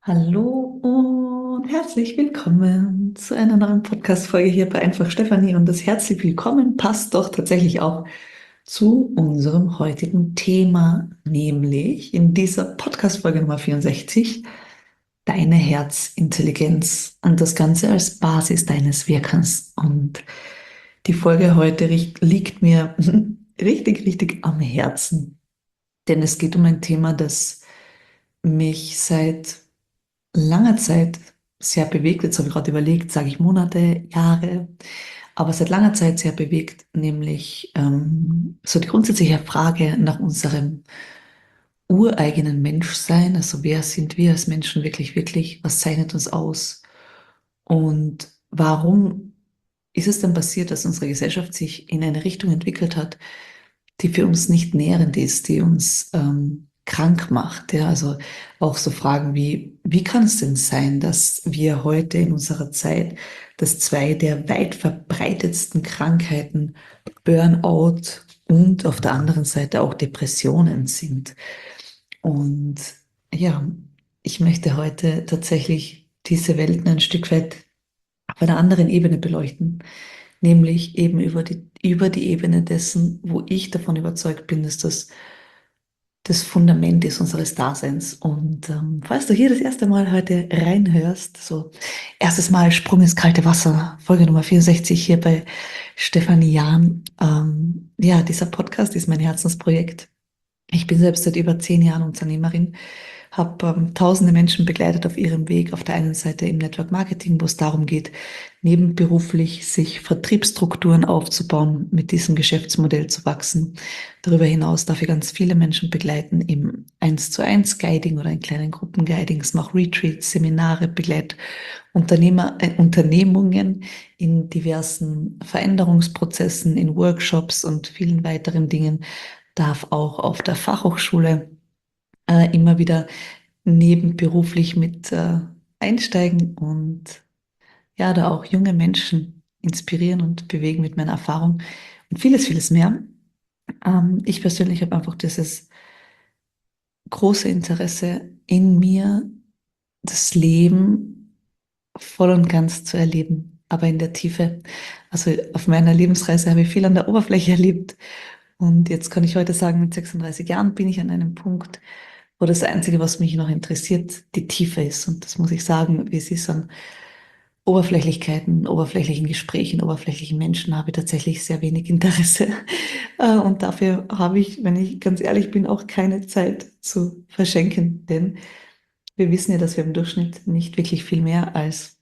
Hallo und herzlich willkommen zu einer neuen Podcast-Folge hier bei Einfach Stefanie. Und das herzlich willkommen passt doch tatsächlich auch zu unserem heutigen Thema, nämlich in dieser Podcast-Folge Nummer 64, deine Herzintelligenz und das Ganze als Basis deines Wirkens. Und die Folge heute liegt mir richtig, richtig am Herzen, denn es geht um ein Thema, das mich seit langer Zeit sehr bewegt. Jetzt habe ich gerade überlegt, sage ich Monate, Jahre, aber seit langer Zeit sehr bewegt, nämlich so die grundsätzliche Frage nach unserem ureigenen Menschsein. Also wer sind wir als Menschen wirklich, wirklich? Was zeichnet uns aus? Und warum ist es denn passiert, dass unsere Gesellschaft sich in eine Richtung entwickelt hat, die für uns nicht nährend ist, die uns krank macht. Ja, also auch so Fragen wie kann es denn sein, dass wir heute in unserer Zeit, dass zwei der weit verbreitetsten Krankheiten Burnout und auf der anderen Seite auch Depressionen sind? Und ja, ich möchte heute tatsächlich diese Welten ein Stück weit auf einer anderen Ebene beleuchten, nämlich eben über die Ebene dessen, wo ich davon überzeugt bin, dass das Fundament ist unseres Daseins. Und falls du hier das erste Mal heute reinhörst, so erstes Mal Sprung ins kalte Wasser, Folge Nummer 64 hier bei Stefanie Jahn. Ja, dieser Podcast ist mein Herzensprojekt. Ich bin selbst seit über 10 Jahren Unternehmerin, habe tausende Menschen begleitet auf ihrem Weg. Auf der einen Seite im Network Marketing, wo es darum geht, nebenberuflich sich Vertriebsstrukturen aufzubauen, mit diesem Geschäftsmodell zu wachsen. Darüber hinaus darf ich ganz viele Menschen begleiten im 1:1 Guiding oder in kleinen Gruppenguidings, mache Retreats, Seminare, begleite Unternehmungen in diversen Veränderungsprozessen, in Workshops und vielen weiteren Dingen, darf auch auf der Fachhochschule immer wieder nebenberuflich mit einsteigen und ja, da auch junge Menschen inspirieren und bewegen mit meiner Erfahrung und vieles, vieles mehr. Ich persönlich habe einfach dieses große Interesse in mir, das Leben voll und ganz zu erleben, aber in der Tiefe. Also auf meiner Lebensreise habe ich viel an der Oberfläche erlebt. Und jetzt kann ich heute sagen, mit 36 Jahren bin ich an einem Punkt, wo das Einzige, was mich noch interessiert, die Tiefe ist. Und das muss ich sagen, wie es ist an Oberflächlichkeiten, oberflächlichen Gesprächen, oberflächlichen Menschen habe ich tatsächlich sehr wenig Interesse. Und dafür habe ich, wenn ich ganz ehrlich bin, auch keine Zeit zu verschenken. Denn wir wissen ja, dass wir im Durchschnitt nicht wirklich viel mehr als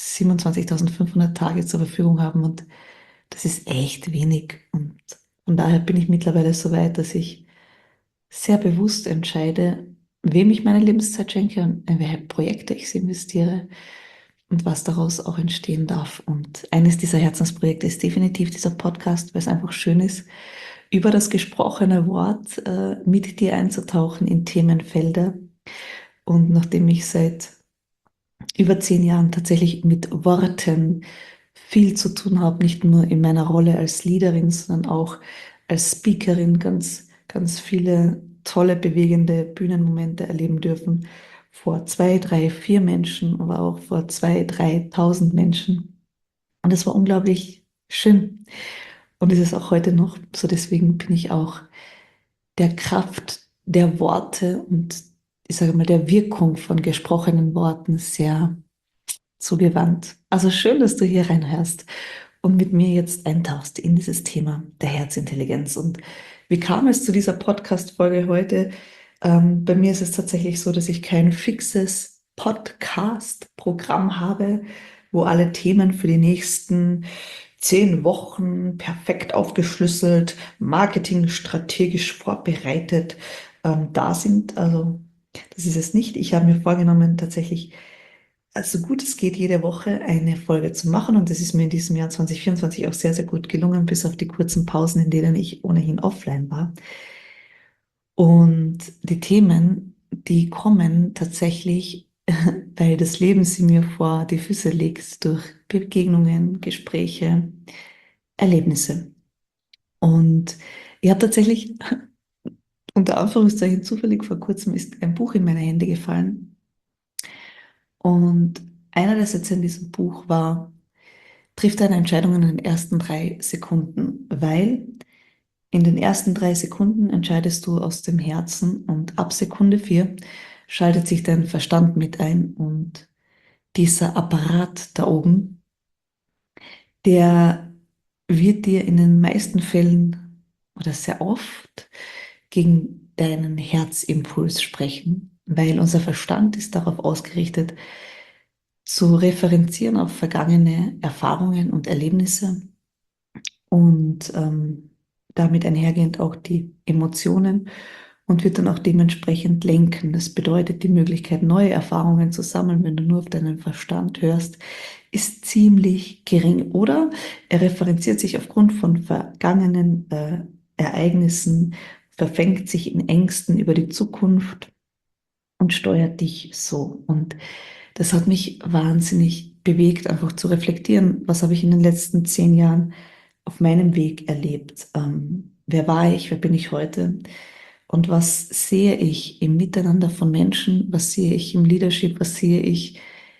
27.500 Tage zur Verfügung haben. Und das ist echt wenig. Und von daher bin ich mittlerweile so weit, dass ich sehr bewusst entscheide, wem ich meine Lebenszeit schenke und in welche Projekte ich sie investiere und was daraus auch entstehen darf. Und eines dieser Herzensprojekte ist definitiv dieser Podcast, weil es einfach schön ist, über das gesprochene Wort mit dir einzutauchen in Themenfelder. Und nachdem ich seit über 10 Jahren tatsächlich mit Worten viel zu tun habe, nicht nur in meiner Rolle als Leaderin, sondern auch als Speakerin ganz, ganz viele tolle, bewegende Bühnenmomente erleben dürfen. Vor 2, 3, 4 Menschen, aber auch vor 2, 3 tausend Menschen. Und es war unglaublich schön. Und es ist auch heute noch so. Deswegen bin ich auch der Kraft der Worte und ich sage mal der Wirkung von gesprochenen Worten sehr zugewandt. Also schön, dass du hier reinhörst und mit mir jetzt eintauchst in dieses Thema der Herzintelligenz. Und wie kam es zu dieser Podcast-Folge heute? Bei mir ist es tatsächlich so, dass ich kein fixes Podcast-Programm habe, wo alle Themen für die nächsten 10 Wochen perfekt aufgeschlüsselt, marketingstrategisch vorbereitet da sind. Also das ist es nicht. Ich habe mir vorgenommen, tatsächlich so gut es geht, jede Woche eine Folge zu machen. Und das ist mir in diesem Jahr 2024 auch sehr, sehr gut gelungen, bis auf die kurzen Pausen, in denen ich ohnehin offline war. Und die Themen, die kommen tatsächlich, weil das Leben sie mir vor die Füße legt, durch Begegnungen, Gespräche, Erlebnisse. Und ich habe tatsächlich, unter Anführungszeichen zufällig vor kurzem ist ein Buch in meine Hände gefallen. Und einer der Sätze in diesem Buch war: Triff deine Entscheidungen in den ersten 3 Sekunden, weil in den ersten 3 Sekunden entscheidest du aus dem Herzen und ab Sekunde 4 schaltet sich dein Verstand mit ein und dieser Apparat da oben, der wird dir in den meisten Fällen oder sehr oft gegen deinen Herzimpuls sprechen, weil unser Verstand ist darauf ausgerichtet, zu referenzieren auf vergangene Erfahrungen und Erlebnisse und damit einhergehend auch die Emotionen und wird dann auch dementsprechend lenken. Das bedeutet, die Möglichkeit, neue Erfahrungen zu sammeln, wenn du nur auf deinen Verstand hörst, ist ziemlich gering. Oder er referenziert sich aufgrund von vergangenen Ereignissen, verfängt sich in Ängsten über die Zukunft und steuert dich so. Und das hat mich wahnsinnig bewegt, einfach zu reflektieren, was habe ich in den letzten 10 Jahren auf meinem Weg erlebt. Wer war ich, wer bin ich heute? Und was sehe ich im Miteinander von Menschen? Was sehe ich im Leadership? Was sehe ich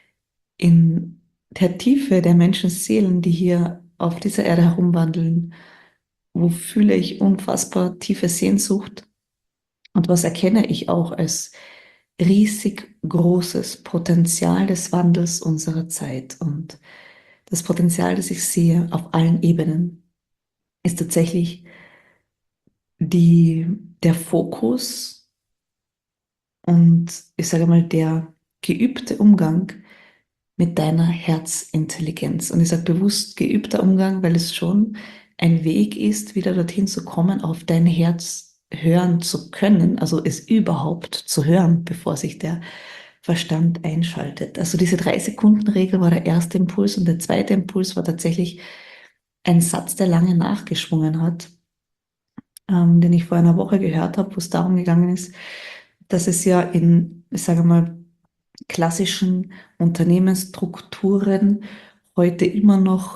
in der Tiefe der Menschenseelen, die hier auf dieser Erde herumwandeln? Wo fühle ich unfassbar tiefe Sehnsucht? Und was erkenne ich auch als riesig großes Potenzial des Wandels unserer Zeit? Und das Potenzial, das ich sehe auf allen Ebenen, ist tatsächlich die, der Fokus und ich sage mal der geübte Umgang mit deiner Herzintelligenz. Und ich sage bewusst geübter Umgang, weil es schon ein Weg ist, wieder dorthin zu kommen, auf dein Herz hören zu können, also es überhaupt zu hören, bevor sich der Verstand einschaltet. Also diese 3 Sekunden Regel war der erste Impuls und der zweite Impuls war tatsächlich ein Satz, der lange nachgeschwungen hat, den ich vor einer Woche gehört habe, wo es darum gegangen ist, dass es ja in, ich sage mal, klassischen Unternehmensstrukturen heute immer noch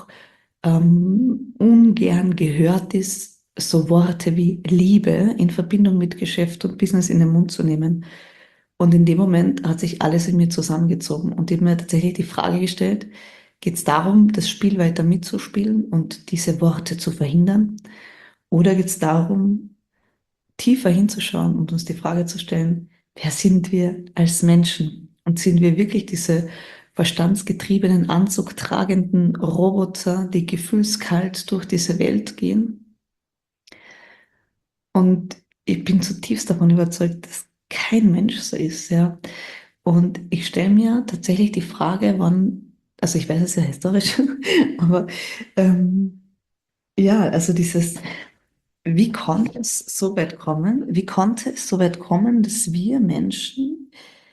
ungern gehört ist, so Worte wie Liebe in Verbindung mit Geschäft und Business in den Mund zu nehmen. Und in dem Moment hat sich alles in mir zusammengezogen und ich habe mir tatsächlich die Frage gestellt, geht es darum, das Spiel weiter mitzuspielen und diese Worte zu verhindern? Oder geht es darum, tiefer hinzuschauen und uns die Frage zu stellen, wer sind wir als Menschen? Und sind wir wirklich diese verstandsgetriebenen, anzugtragenden Roboter, die gefühlskalt durch diese Welt gehen? Und ich bin zutiefst davon überzeugt, dass kein Mensch so ist, ja. Und ich stelle mir tatsächlich die Frage, wann, also ich weiß es ja historisch, aber ähm, ja, also dieses, wie konnte es so weit kommen? Wie konnte es so weit kommen, dass wir Menschen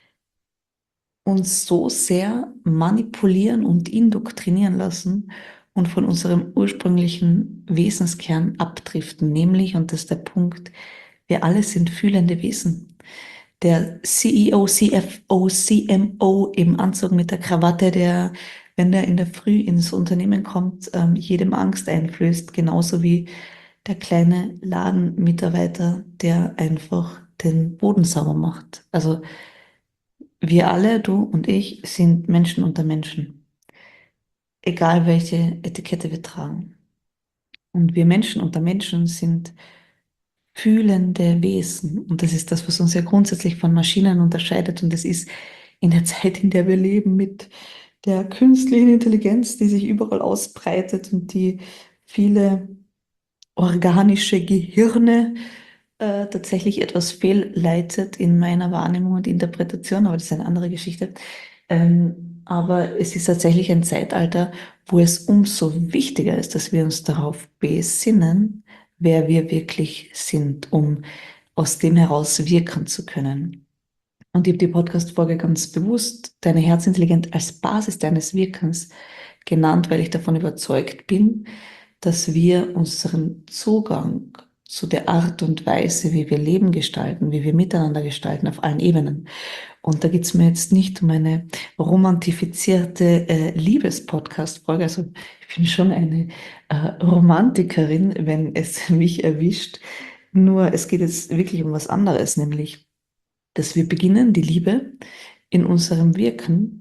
uns so sehr manipulieren und indoktrinieren lassen und von unserem ursprünglichen Wesenskern abdriften? Nämlich, und das ist der Punkt, wir alle sind fühlende Wesen. Der CEO, CFO, CMO im Anzug mit der Krawatte, der, wenn der in der Früh ins Unternehmen kommt, jedem Angst einflößt, genauso wie der kleine Ladenmitarbeiter, der einfach den Boden sauber macht. Also wir alle, du und ich, sind Menschen unter Menschen, egal welche Etikette wir tragen. Und wir Menschen unter Menschen sind fühlende Wesen. Und das ist das, was uns ja grundsätzlich von Maschinen unterscheidet. Und das ist in der Zeit, in der wir leben, mit der künstlichen Intelligenz, die sich überall ausbreitet und die viele organische Gehirne tatsächlich etwas fehlleitet in meiner Wahrnehmung und Interpretation, aber das ist eine andere Geschichte. Aber es ist tatsächlich ein Zeitalter, wo es umso wichtiger ist, dass wir uns darauf besinnen, wer wir wirklich sind, um aus dem heraus wirken zu können. Und ich habe die Podcast-Folge ganz bewusst Deine Herzintelligenz als Basis deines Wirkens genannt, weil ich davon überzeugt bin, dass wir unseren Zugang zu der Art und Weise, wie wir Leben gestalten, wie wir miteinander gestalten, auf allen Ebenen. Und da geht es mir jetzt nicht um eine romantifizierte Liebes-Podcast-Folge. Also ich bin schon eine Romantikerin, wenn es mich erwischt. Nur es geht jetzt wirklich um was anderes, nämlich, dass wir beginnen, die Liebe in unserem Wirken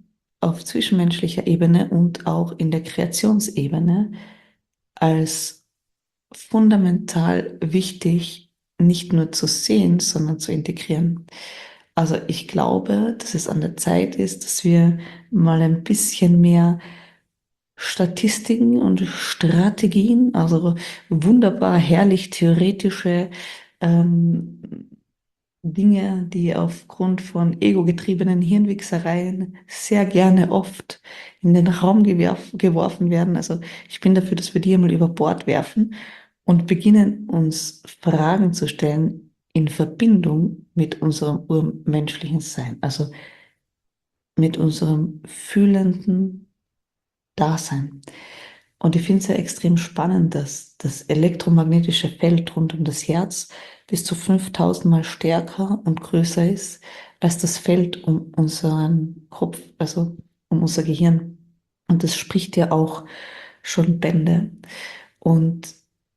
auf zwischenmenschlicher Ebene und auch in der Kreationsebene als fundamental wichtig, nicht nur zu sehen, sondern zu integrieren. Also ich glaube, dass es an der Zeit ist, dass wir mal ein bisschen mehr Statistiken und Strategien, also wunderbar herrlich theoretische ähm, Dinge, die aufgrund von ego-getriebenen Hirnwichsereien sehr gerne oft in den Raum geworfen werden. Also ich bin dafür, dass wir die einmal über Bord werfen und beginnen uns Fragen zu stellen in Verbindung mit unserem urmenschlichen Sein, also mit unserem fühlenden Dasein. Und ich finde es ja extrem spannend, dass das elektromagnetische Feld rund um das Herz bis zu 5000 Mal stärker und größer ist als das Feld um unseren Kopf, also um unser Gehirn. Und das spricht ja auch schon Bände. Und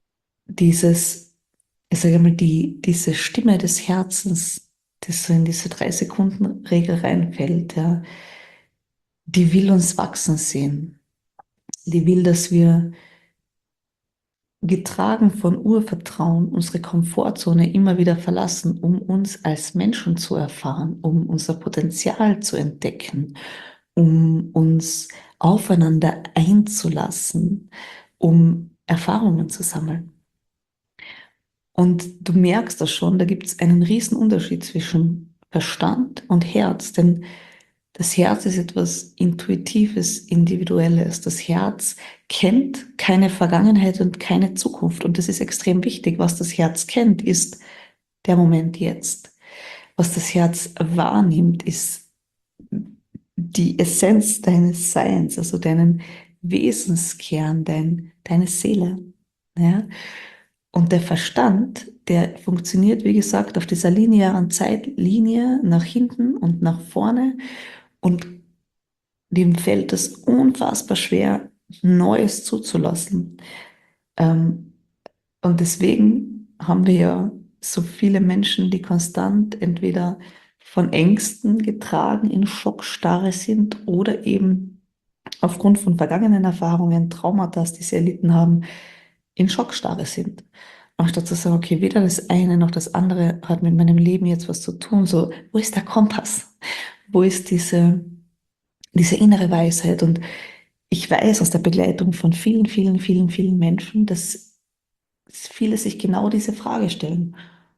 ich sage mal, diese Stimme des Herzens, das so in diese 3-Sekunden-Regel reinfällt, ja, die will uns wachsen sehen. Die will, dass wir getragen von Urvertrauen unsere Komfortzone immer wieder verlassen, um uns als Menschen zu erfahren, um unser Potenzial zu entdecken, um uns aufeinander einzulassen, um Erfahrungen zu sammeln. Und du merkst das schon, da gibt es einen riesen Unterschied zwischen Verstand und Herz, denn das Herz ist etwas Intuitives, Individuelles. Das Herz kennt keine Vergangenheit und keine Zukunft. Und das ist extrem wichtig. Was das Herz kennt, ist der Moment jetzt. Was das Herz wahrnimmt, ist die Essenz deines Seins, also deinen Wesenskern, deine Seele. Ja? Und der Verstand, der funktioniert, wie gesagt, auf dieser linearen Zeitlinie nach hinten und nach vorne. Und dem fällt es unfassbar schwer, Neues zuzulassen. Ähm, und deswegen haben wir ja so viele Menschen, die konstant entweder von Ängsten getragen, in Schockstarre sind oder eben aufgrund von vergangenen Erfahrungen, Traumata, die sie erlitten haben, in Schockstarre sind. Anstatt zu sagen, okay, weder das eine noch das andere hat mit meinem Leben jetzt was zu tun. So, wo ist der Kompass? Wo ist diese innere Weisheit? Und ich weiß aus der Begleitung von vielen, vielen, vielen, vielen Menschen, dass viele sich genau diese Frage stellen.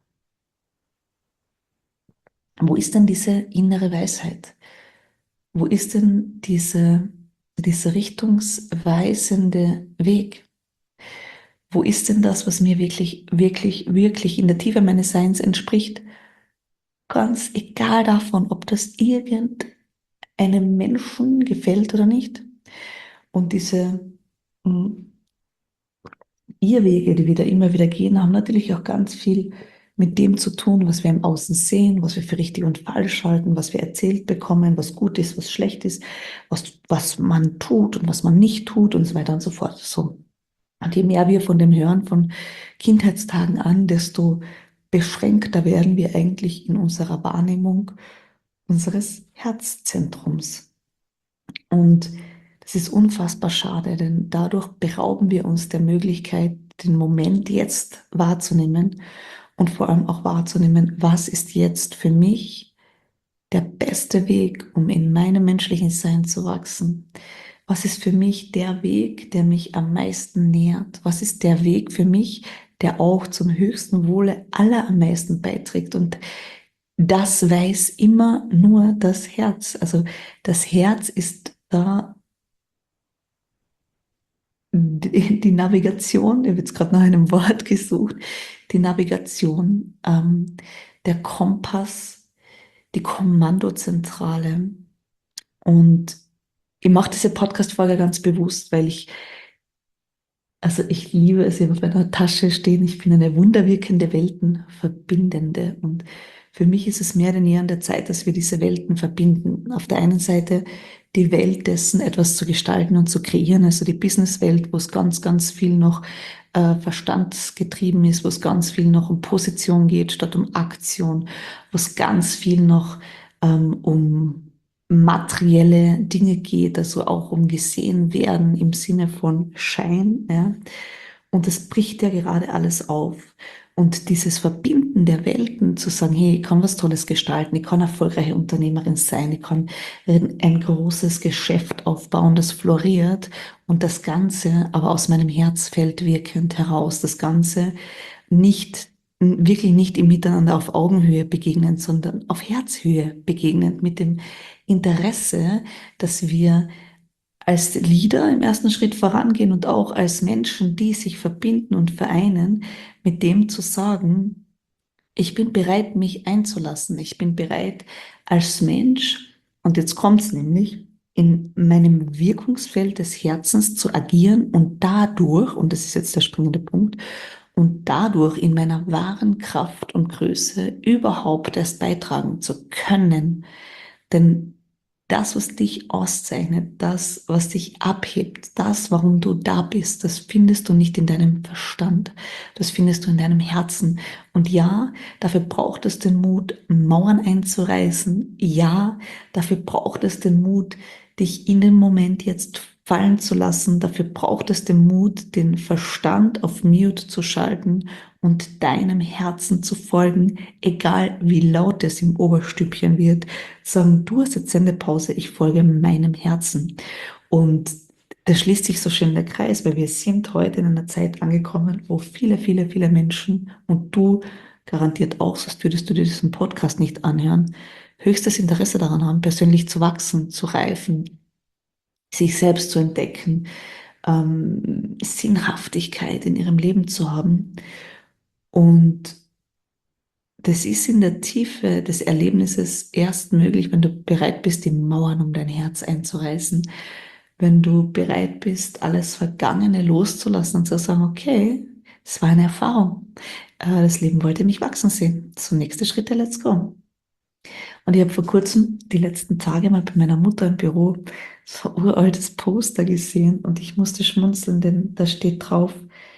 Wo ist denn diese innere Weisheit? Wo ist denn dieser richtungsweisende Weg? Wo ist denn das, was mir wirklich, wirklich, wirklich in der Tiefe meines Seins entspricht? Ganz egal davon, ob das irgendeinem Menschen gefällt oder nicht. Und diese mh, Irrwege, die wir da immer wieder gehen, haben natürlich auch ganz viel mit dem zu tun, was wir im Außen sehen, was wir für richtig und falsch halten, was wir erzählt bekommen, was gut ist, was schlecht ist, was man tut und was man nicht tut und so weiter und so fort. So. Und je mehr wir von dem hören, von Kindheitstagen an, desto beschränkter werden wir eigentlich in unserer Wahrnehmung unseres Herzzentrums. Und das ist unfassbar schade, denn dadurch berauben wir uns der Möglichkeit, den Moment jetzt wahrzunehmen und vor allem auch wahrzunehmen, was ist jetzt für mich der beste Weg, um in meinem menschlichen Sein zu wachsen. Was ist für mich der Weg, der mich am meisten nährt? Was ist der Weg für mich, der auch zum höchsten Wohle aller am meisten beiträgt? Und das weiß immer nur das Herz. Also das Herz ist da die Navigation, ich habe jetzt gerade nach einem Wort gesucht, die Navigation, der Kompass, die Kommandozentrale. Und ich mache diese Podcast-Folge ganz bewusst, weil ich liebe es, ich habe auf meiner Tasche stehen, ich bin eine wunderwirkende Weltenverbindende. Und für mich ist es mehr denn je an der Zeit, dass wir diese Welten verbinden. Auf der einen Seite die Welt dessen, etwas zu gestalten und zu kreieren, also die Businesswelt, wo es ganz, ganz viel noch verstandsgetrieben ist, wo es ganz viel noch um Position geht statt um Aktion, wo es ganz viel noch um materielle Dinge geht, also auch um gesehen werden im Sinne von Schein, ja. Und das bricht ja gerade alles auf. Und dieses Verbinden der Welten, zu sagen, hey, ich kann was Tolles gestalten, ich kann erfolgreiche Unternehmerin sein, ich kann ein großes Geschäft aufbauen, das floriert und das Ganze aber aus meinem Herzfeld wirkend heraus, das Ganze nicht, wirklich nicht im Miteinander auf Augenhöhe begegnen, sondern auf Herzhöhe begegnen, mit dem Interesse, dass wir als Leader im ersten Schritt vorangehen und auch als Menschen, die sich verbinden und vereinen, mit dem zu sagen, ich bin bereit, mich einzulassen. Ich bin bereit, als Mensch, und jetzt kommt's nämlich, in meinem Wirkungsfeld des Herzens zu agieren und dadurch, und das ist jetzt der springende Punkt, und dadurch in meiner wahren Kraft und Größe überhaupt erst beitragen zu können. Denn das, was dich auszeichnet, das, was dich abhebt, das, warum du da bist, das findest du nicht in deinem Verstand, das findest du in deinem Herzen. Und ja, dafür braucht es den Mut, Mauern einzureißen. Ja, dafür braucht es den Mut, dich in dem Moment jetzt fallen zu lassen. Dafür braucht es den Mut, den Verstand auf Mute zu schalten und deinem Herzen zu folgen, egal wie laut es im Oberstübchen wird. Sagen, du hast jetzt Sendepause, ich folge meinem Herzen. Und da schließt sich so schön der Kreis, weil wir sind heute in einer Zeit angekommen, wo viele, viele, viele Menschen und du garantiert auch, sonst würdest du dir diesen Podcast nicht anhören, höchstes Interesse daran haben, persönlich zu wachsen, zu reifen, sich selbst zu entdecken, Sinnhaftigkeit in ihrem Leben zu haben. Und das ist in der Tiefe des Erlebnisses erst möglich, wenn du bereit bist, die Mauern um dein Herz einzureißen. Wenn du bereit bist, alles Vergangene loszulassen und zu sagen, okay, es war eine Erfahrung. Das Leben wollte mich wachsen sehen. So, nächste Schritte, let's go. Und ich habe vor kurzem, die letzten Tage, mal bei meiner Mutter im Büro so ein uraltes Poster gesehen und ich musste schmunzeln, denn da steht drauf,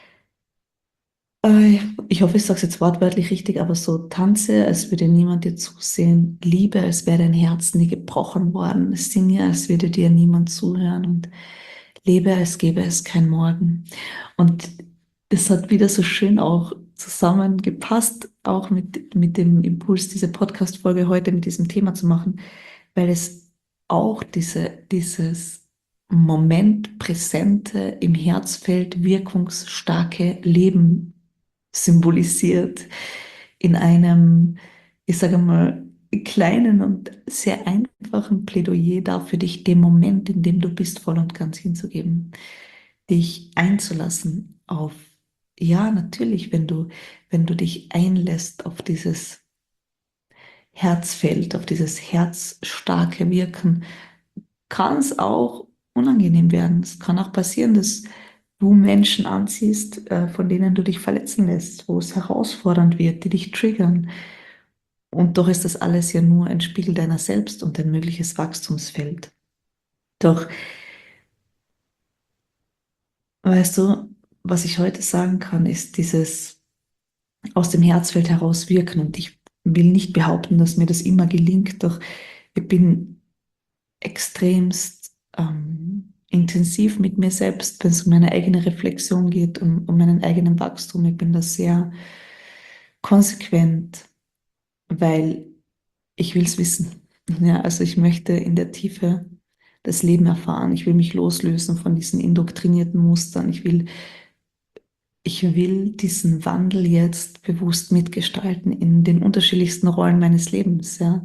ich hoffe, ich sage es jetzt wortwörtlich richtig, aber so tanze, als würde niemand dir zusehen, liebe, als wäre dein Herz nie gebrochen worden, singe, als würde dir niemand zuhören und lebe, als gäbe es kein Morgen. Und das hat wieder so schön auch zusammengepasst, auch mit dem Impuls, diese Podcast-Folge heute mit diesem Thema zu machen, weil es auch dieses Moment präsente, im Herzfeld wirkungsstarke Leben symbolisiert in einem, ich sage mal, kleinen und sehr einfachen Plädoyer dafür, dich dem Moment, in dem du bist, voll und ganz hinzugeben, dich einzulassen auf, ja, natürlich, wenn du dich einlässt auf dieses Herzfeld, auf dieses herzstarke Wirken, kann es auch unangenehm werden. Es kann auch passieren, dass du Menschen anziehst, von denen du dich verletzen lässt, wo es herausfordernd wird, die dich triggern. Und doch ist das alles ja nur ein Spiegel deiner selbst und ein mögliches Wachstumsfeld. Doch, weißt du, was ich heute sagen kann, ist dieses aus dem Herzfeld heraus wirken. Und ich will nicht behaupten, dass mir das immer gelingt, doch ich bin extremst intensiv mit mir selbst, wenn es um meine eigene Reflexion geht, um meinen eigenen Wachstum. Ich bin da sehr konsequent, weil ich will es wissen. Ja, also ich möchte in der Tiefe das Leben erfahren. Ich will mich loslösen von diesen indoktrinierten Mustern. Ich will diesen Wandel jetzt bewusst mitgestalten in den unterschiedlichsten Rollen meines Lebens, ja,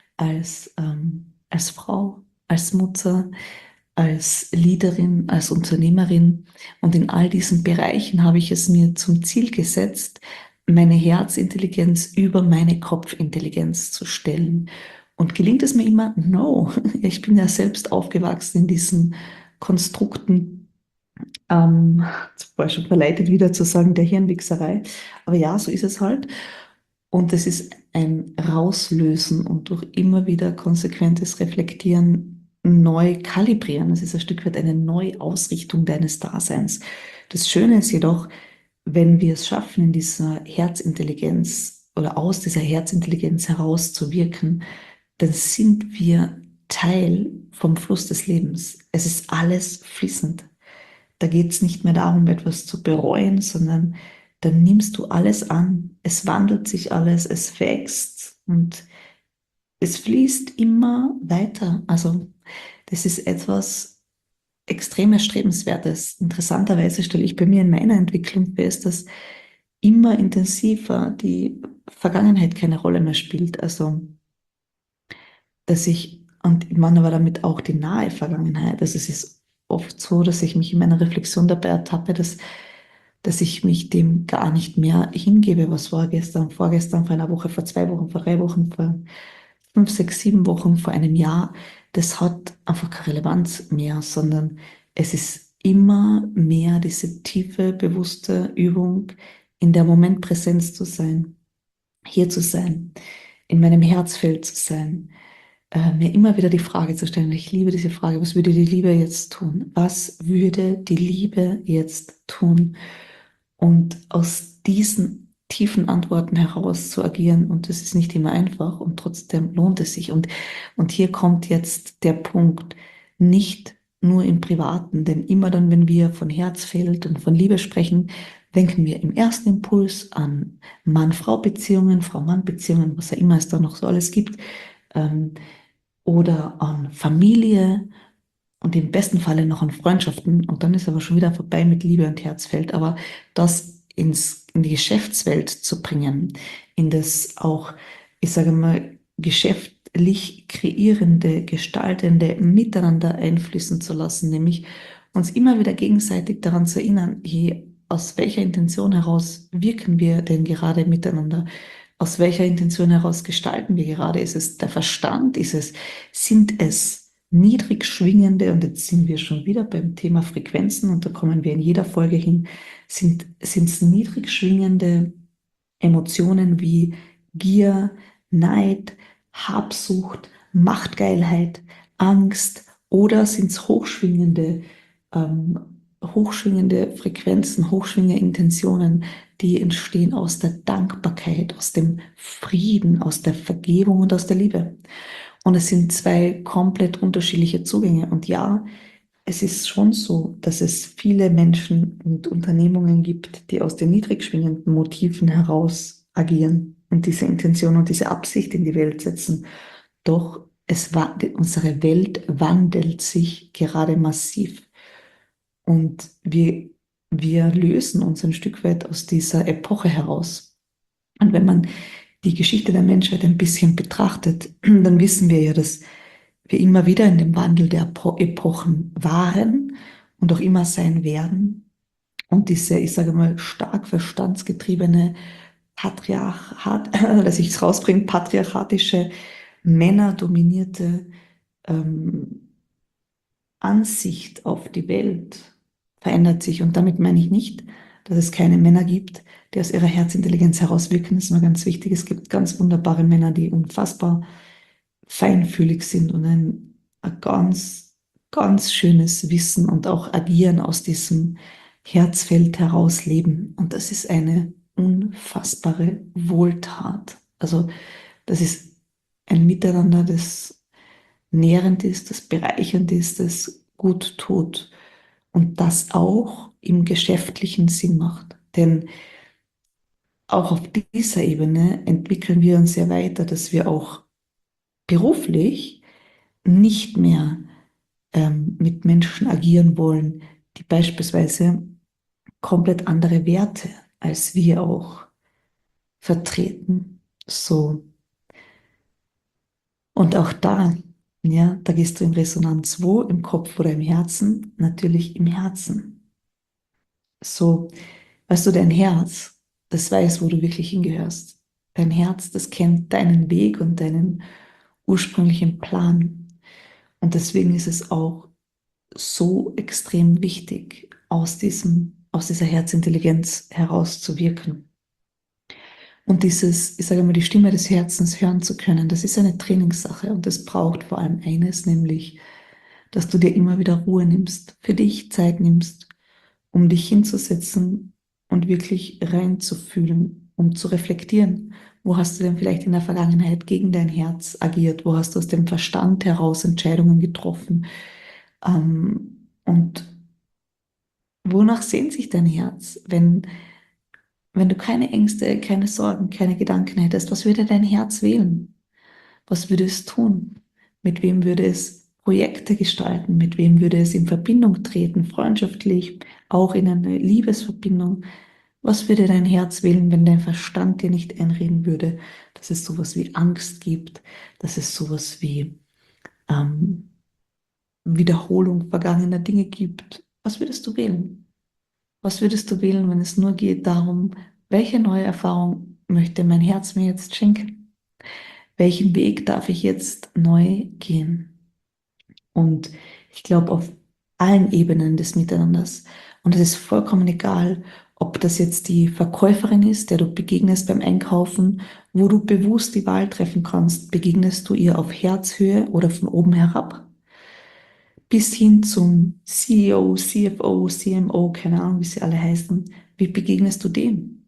als Frau, als Mutter, als Leaderin, als Unternehmerin. Und in all diesen Bereichen habe ich es mir zum Ziel gesetzt, meine Herzintelligenz über meine Kopfintelligenz zu stellen. Und gelingt es mir immer? No. Ich bin ja selbst aufgewachsen in diesen Konstrukten, jetzt war ich schon verleitet wieder zu sagen, der Hirnwichserei. Aber ja, so ist es halt. Und es ist ein Rauslösen und durch immer wieder konsequentes Reflektieren neu kalibrieren. Es ist ein Stück weit eine Neuausrichtung deines Daseins. Das Schöne ist jedoch, wenn wir es schaffen, in dieser Herzintelligenz oder aus dieser Herzintelligenz herauszuwirken, dann sind wir Teil vom Fluss des Lebens. Es ist alles fließend. Da geht es nicht mehr darum, etwas zu bereuen, sondern dann nimmst du alles an. Es wandelt sich alles, es wächst und es fließt immer weiter. Also das ist etwas extrem Erstrebenswertes. Interessanterweise stelle ich bei mir in meiner Entwicklung fest, dass immer intensiver die Vergangenheit keine Rolle mehr spielt. Also dass und ich meine aber damit auch die nahe Vergangenheit. Also es ist oft so, dass ich mich in meiner Reflexion dabei ertappe, dass ich mich dem gar nicht mehr hingebe, was war gestern, vorgestern, vor einer Woche, vor 2 Wochen, vor 3 Wochen, vor 5, 6, 7 Wochen, vor einem Jahr. Das hat einfach keine Relevanz mehr, sondern es ist immer mehr diese tiefe, bewusste Übung, in der Momentpräsenz zu sein, hier zu sein, in meinem Herzfeld zu sein, mir immer wieder die Frage zu stellen. Ich liebe diese Frage, was würde die Liebe jetzt tun? Was würde die Liebe jetzt tun? Und aus diesen tiefen Antworten heraus zu agieren. Und das ist nicht immer einfach und trotzdem lohnt es sich. Und hier kommt jetzt der Punkt, nicht nur im Privaten, denn immer dann, wenn wir von Herzfeld und von Liebe sprechen, denken wir im ersten Impuls an Mann-Frau-Beziehungen, Frau-Mann-Beziehungen, was ja immer es da noch so alles gibt, ähm, oder an Familie und im besten Falle noch an Freundschaften. Und dann ist aber schon wieder vorbei mit Liebe und Herzfeld. Aber das in die Geschäftswelt zu bringen, in das auch, ich sage mal, geschäftlich kreierende, gestaltende Miteinander einfließen zu lassen, nämlich uns immer wieder gegenseitig daran zu erinnern, hey, aus welcher Intention heraus wirken wir denn gerade miteinander? Aus welcher Intention heraus gestalten wir gerade? Ist es der Verstand? Sind es niedrig schwingende, und jetzt sind wir schon wieder beim Thema Frequenzen, und da kommen wir in jeder Folge hin, sind es niedrig schwingende Emotionen wie Gier, Neid, Habsucht, Machtgeilheit, Angst, oder sind es hochschwingende Frequenzen, hochschwingende Intentionen, die entstehen aus der Dankbarkeit, aus dem Frieden, aus der Vergebung und aus der Liebe. Und es sind zwei komplett unterschiedliche Zugänge. Und ja, es ist schon so, dass es viele Menschen und Unternehmungen gibt, die aus den niedrig schwingenden Motiven heraus agieren und diese Intention und diese Absicht in die Welt setzen. Doch unsere Welt wandelt sich gerade massiv. Und wir lösen uns ein Stück weit aus dieser Epoche heraus. Und wenn man die Geschichte der Menschheit ein bisschen betrachtet, dann wissen wir ja, dass wir immer wieder in dem Wandel der Epochen waren und auch immer sein werden. Und diese, ich sage mal, stark verstandsgetriebene dass ich es rausbringe, patriarchatische, männerdominierte ähm, Ansicht auf die Welt verändert sich. Und damit meine ich nicht, dass es keine Männer gibt, die aus ihrer Herzintelligenz herauswirken. Das ist mir ganz wichtig. Es gibt ganz wunderbare Männer, die unfassbar feinfühlig sind und ein ganz schönes Wissen und auch Agieren aus diesem Herzfeld heraus leben. Und das ist eine unfassbare Wohltat. Also das ist ein Miteinander, das nährend ist, das bereichernd ist, das gut tut und das auch im geschäftlichen Sinn macht. Denn auch auf dieser Ebene entwickeln wir uns ja weiter, dass wir auch beruflich nicht mehr mit Menschen agieren wollen, die beispielsweise komplett andere Werte als wir auch vertreten. So. Und auch da, ja, da gehst du in Resonanz wo? Im Kopf oder im Herzen? Natürlich im Herzen. So, weißt du, dein Herz, das weiß, wo du wirklich hingehörst. Dein Herz, das kennt deinen Weg und deinen ursprünglichen Plan. Und deswegen ist es auch so extrem wichtig, aus dieser Herzintelligenz herauszuwirken. Und ich sage mal, die Stimme des Herzens hören zu können, das ist eine Trainingssache und es braucht vor allem eines, nämlich, dass du dir immer wieder Ruhe nimmst, für dich Zeit nimmst, um dich hinzusetzen und wirklich reinzufühlen, um zu reflektieren. Wo hast du denn vielleicht in der Vergangenheit gegen dein Herz agiert? Wo hast du aus dem Verstand heraus Entscheidungen getroffen? Und wonach sehnt sich dein Herz, wenn du keine Ängste, keine Sorgen, keine Gedanken hättest? Was würde dein Herz wählen? Was würde es tun? Mit wem würde es Projekte gestalten? Mit wem würde es in Verbindung treten, freundschaftlich, auch in eine Liebesverbindung? Was würde dein Herz wählen, wenn dein Verstand dir nicht einreden würde, dass es sowas wie Angst gibt, dass es sowas wie ähm, Wiederholung vergangener Dinge gibt? Was würdest du wählen? Was würdest du wählen, wenn es nur geht darum, welche neue Erfahrung möchte mein Herz mir jetzt schenken? Welchen Weg darf ich jetzt neu gehen? Und ich glaube, auf allen Ebenen des Miteinanders. Und es ist vollkommen egal, ob das jetzt die Verkäuferin ist, der du begegnest beim Einkaufen, wo du bewusst die Wahl treffen kannst, begegnest du ihr auf Herzhöhe oder von oben herab, bis hin zum CEO, CFO, CMO, keine Ahnung, wie sie alle heißen. Wie begegnest du dem?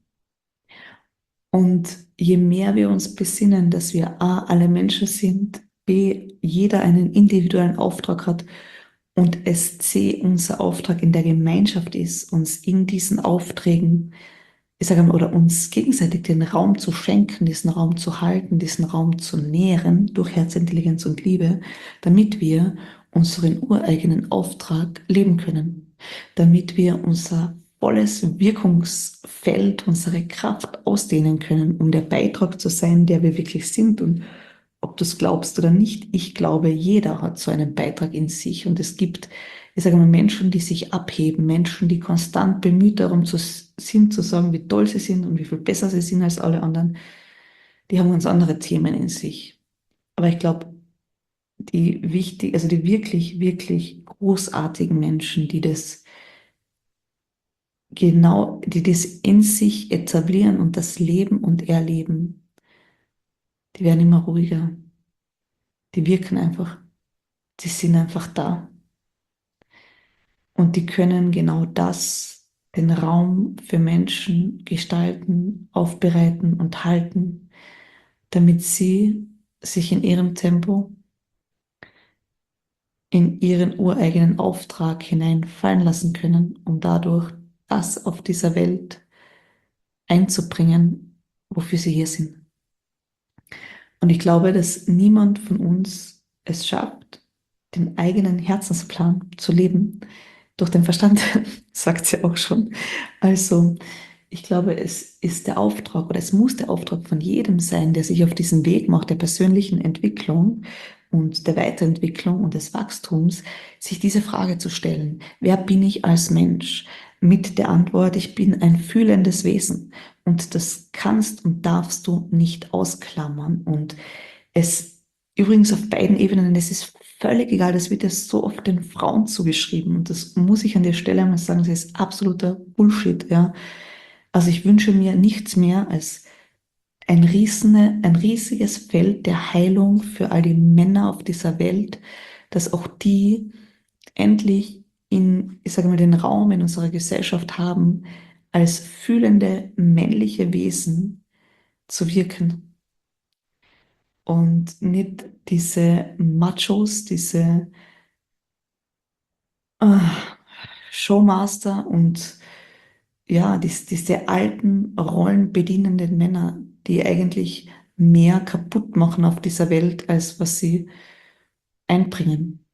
Und je mehr wir uns besinnen, dass wir A, alle Menschen sind, B, jeder einen individuellen Auftrag hat und es C, unser Auftrag in der Gemeinschaft ist, uns in diesen Aufträgen, ich sage mal, oder uns gegenseitig den Raum zu schenken, diesen Raum zu halten, diesen Raum zu nähren durch Herzintelligenz und Liebe, damit wir unseren ureigenen Auftrag leben können, damit wir unser volles Wirkungsfeld, unsere Kraft ausdehnen können, um der Beitrag zu sein, der wir wirklich sind. Und ob du es glaubst oder nicht, ich glaube, jeder hat so einen Beitrag in sich. Und es gibt, ich sage mal, Menschen, die sich abheben, Menschen, die konstant bemüht darum sind, zu sagen, wie toll sie sind und wie viel besser sie sind als alle anderen. Die haben ganz andere Themen in sich. Aber ich glaube, also die wirklich, wirklich großartigen Menschen, die das in sich etablieren und das leben und erleben, die werden immer ruhiger. Die wirken einfach, die sind einfach da. Und die können genau das, den Raum für Menschen gestalten, aufbereiten und halten, damit sie sich in ihrem Tempo, in ihren ureigenen Auftrag hineinfallen lassen können, um dadurch das auf dieser Welt einzubringen, wofür sie hier sind. Und ich glaube, dass niemand von uns es schafft, den eigenen Herzensplan zu leben. Durch den Verstand, sagt sie auch schon. Also, ich glaube, es ist der Auftrag oder es muss der Auftrag von jedem sein, der sich auf diesen Weg macht, der persönlichen Entwicklung und der Weiterentwicklung und des Wachstums, sich diese Frage zu stellen. Wer bin ich als Mensch? Mit der Antwort, ich bin ein fühlendes Wesen. Und das kannst und darfst du nicht ausklammern. Und es übrigens auf beiden Ebenen, es ist völlig egal, das wird ja so oft den Frauen zugeschrieben. Und das muss ich an der Stelle einmal sagen, das ist absoluter Bullshit, ja. Also ich wünsche mir nichts mehr als ein riesiges Feld der Heilung für all die Männer auf dieser Welt, dass auch die endlich ich sage mal, den Raum in unserer Gesellschaft haben, als fühlende männliche Wesen zu wirken und nicht diese Machos, diese äh, Showmaster und ja, diese alten, rollenbedienenden Männer, die eigentlich mehr kaputt machen auf dieser Welt, als was sie einbringen.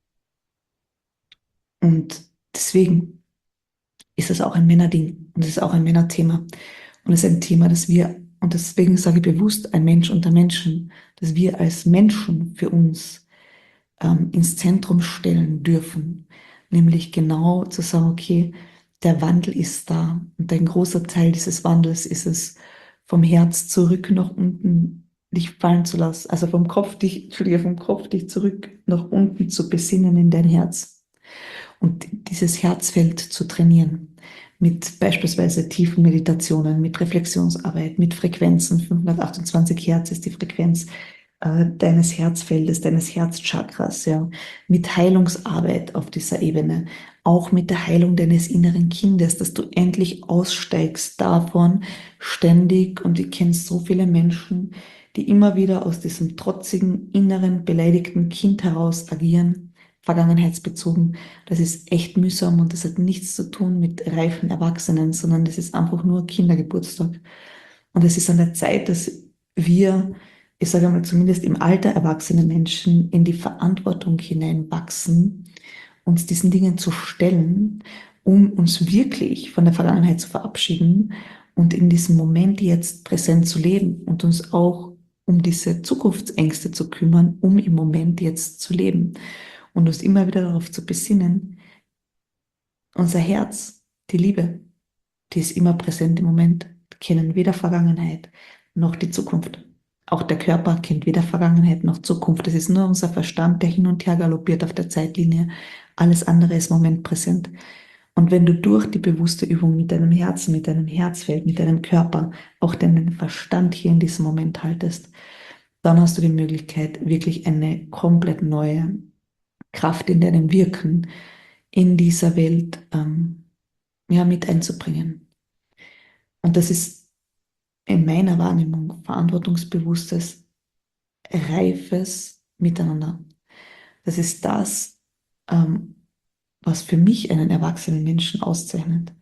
Und deswegen ist es auch ein Männerding und es ist auch ein Männerthema. Und es ist ein Thema, und deswegen sage ich bewusst, ein Mensch unter Menschen, dass wir als Menschen für uns ins Zentrum stellen dürfen. Nämlich genau zu sagen, okay, der Wandel ist da. Und ein großer Teil dieses Wandels ist es, vom Herz zurück nach unten dich fallen zu lassen. Also vom Kopf dich zurück nach unten zu besinnen in dein Herz. Und dieses Herzfeld zu trainieren. Mit beispielsweise tiefen Meditationen, mit Reflexionsarbeit, mit Frequenzen. 528 Hertz ist die Frequenz. deines Herzfeldes, deines Herzchakras, ja, mit Heilungsarbeit auf dieser Ebene, auch mit der Heilung deines inneren Kindes, dass du endlich aussteigst davon ständig, und ich kenne so viele Menschen, die immer wieder aus diesem trotzigen, inneren, beleidigten Kind heraus agieren, vergangenheitsbezogen. Das ist echt mühsam und das hat nichts zu tun mit reifen Erwachsenen, sondern das ist einfach nur Kindergeburtstag. Und es ist an der Zeit, dass wir, ich sage mal zumindest im Alter erwachsene Menschen, in die Verantwortung hineinwachsen, uns diesen Dingen zu stellen, um uns wirklich von der Vergangenheit zu verabschieden und in diesem Moment jetzt präsent zu leben und uns auch um diese Zukunftsängste zu kümmern, um im Moment jetzt zu leben und uns immer wieder darauf zu besinnen, unser Herz, die Liebe, die ist immer präsent im Moment, kennen weder Vergangenheit noch die Zukunft. Auch der Körper kennt weder Vergangenheit noch Zukunft. Es ist nur unser Verstand, der hin und her galoppiert auf der Zeitlinie. Alles andere ist momentpräsent. Und wenn du durch die bewusste Übung mit deinem Herzen, mit deinem Herzfeld, mit deinem Körper auch deinen Verstand hier in diesem Moment haltest, dann hast du die Möglichkeit, wirklich eine komplett neue Kraft in deinem Wirken in dieser Welt ja, mit einzubringen. Und das ist in meiner Wahrnehmung verantwortungsbewusstes, reifes Miteinander. Das ist das, ähm, was für mich einen erwachsenen Menschen auszeichnet.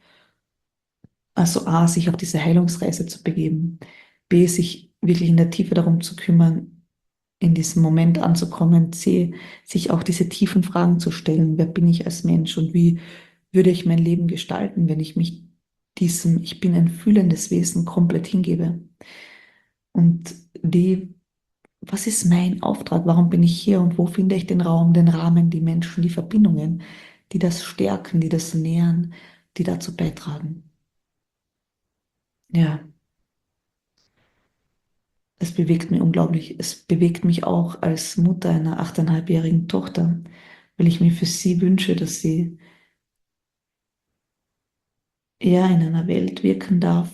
Also A, sich auf diese Heilungsreise zu begeben, B, sich wirklich in der Tiefe darum zu kümmern, in diesem Moment anzukommen, C, sich auch diese tiefen Fragen zu stellen: Wer bin ich als Mensch und wie würde ich mein Leben gestalten, wenn ich mich diesem Ich bin ein fühlendes Wesen komplett hingebe? Und D, was ist mein Auftrag? Warum bin ich hier und wo finde ich den Raum, den Rahmen, die Menschen, die Verbindungen, die das stärken, die das nähren, die dazu beitragen? Ja, es bewegt mich unglaublich. Es bewegt mich auch als Mutter einer 8,5-jährigen Tochter, weil ich mir für sie wünsche, dass sie eher in einer Welt wirken darf,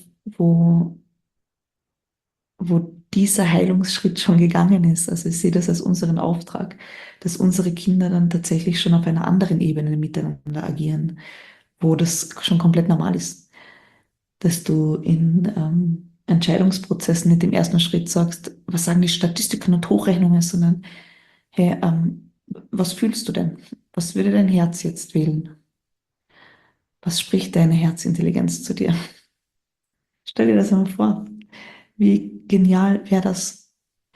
wo dieser Heilungsschritt schon gegangen ist. Also ich sehe das als unseren Auftrag, dass unsere Kinder dann tatsächlich schon auf einer anderen Ebene miteinander agieren, wo das schon komplett normal ist, dass du in Entscheidungsprozessen nicht im ersten Schritt sagst, was sagen die Statistiken und Hochrechnungen, sondern hey, was fühlst du denn? Was würde dein Herz jetzt wählen? Was spricht deine Herzintelligenz zu dir? Stell dir das einmal vor. Wie genial wäre das,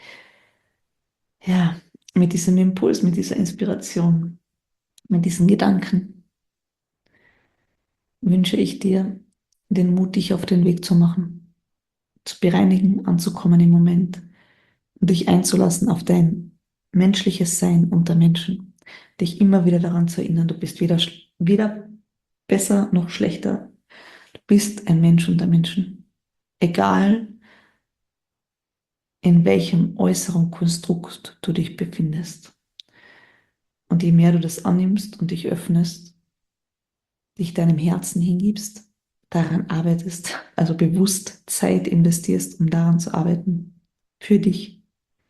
ja, mit diesem Impuls, mit dieser Inspiration, mit diesen Gedanken wünsche ich dir den Mut, dich auf den Weg zu machen, zu bereinigen, anzukommen im Moment und dich einzulassen auf dein menschliches Sein unter Menschen, dich immer wieder daran zu erinnern, du bist weder besser noch schlechter, du bist ein Mensch unter Menschen, egal in welchem äußeren Konstrukt du dich befindest. Und je mehr du das annimmst und dich öffnest, dich deinem Herzen hingibst, daran arbeitest, also bewusst Zeit investierst, um daran zu arbeiten, für dich,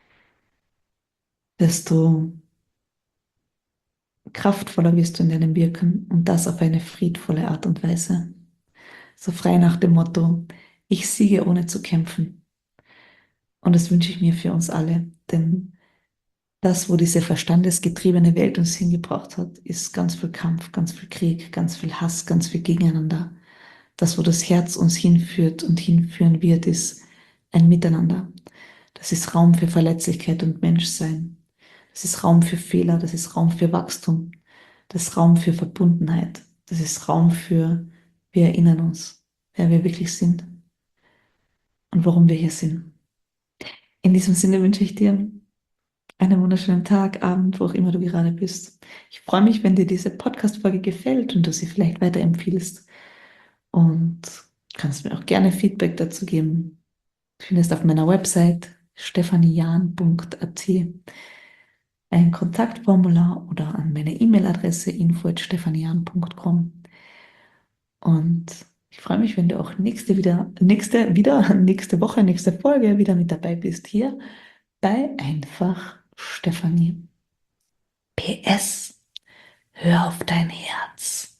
desto kraftvoller wirst du in deinem Wirken, und das auf eine friedvolle Art und Weise. So frei nach dem Motto: Ich siege ohne zu kämpfen. Und das wünsche ich mir für uns alle, denn das, wo diese verstandesgetriebene Welt uns hingebracht hat, ist ganz viel Kampf, ganz viel Krieg, ganz viel Hass, ganz viel Gegeneinander. Das, wo das Herz uns hinführt und hinführen wird, ist ein Miteinander. Das ist Raum für Verletzlichkeit und Menschsein. Das ist Raum für Fehler, das ist Raum für Wachstum, das ist Raum für Verbundenheit, das ist Raum für, wir erinnern uns, wer wir wirklich sind und warum wir hier sind. In diesem Sinne wünsche ich dir einen wunderschönen Tag, Abend, wo auch immer du gerade bist. Ich freue mich, wenn dir diese Podcast-Folge gefällt und du sie vielleicht weiterempfiehlst, und kannst mir auch gerne Feedback dazu geben. Du findest auf meiner Website stephanian.at ein Kontaktformular oder an meine E-Mail-Adresse info@stephanian.com. Und ich freue mich, wenn du auch nächste Woche, nächste Folge wieder mit dabei bist hier bei einfach Stefanie. PS, hör auf dein Herz.